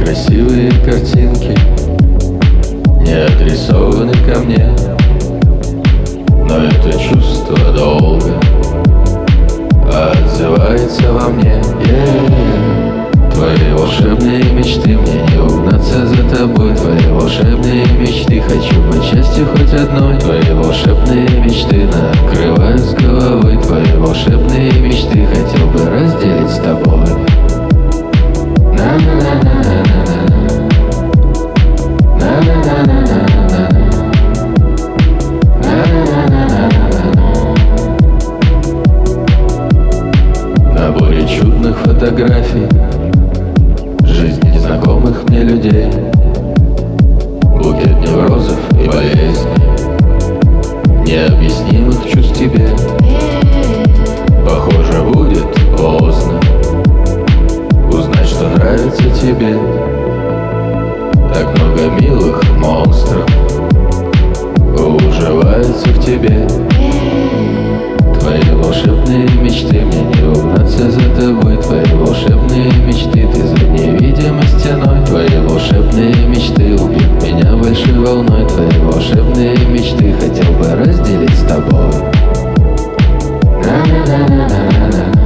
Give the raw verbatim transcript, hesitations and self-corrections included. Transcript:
красивые картинки не адресованы ко мне, но это чувство долго отзывается во мне. Yeah. Твои волшебные мечты, мне не угнаться за тобой. Твои волшебные мечты, хочу быть частью хоть одной. Твои волшебные мечты накрывают с головой. Твои волшебные мечты хотел бы разделить с тобой. Наборе чудных фотографий жизни незнакомых мне людей, букет неврозов и болезней, необъяснимых чувств тебе. Похоже, будет поздно узнать, что нравится тебе. Так много милых монстров уживаются в тебе. Твои волшебные мечты, мне не угнаться за тобой. Твои волшебные мечты, ты за невидимой стеной. Твои волшебные мечты убьют меня большой волной. Твои волшебные мечты хотел бы разделить с тобой. На-на-на-на-на-на.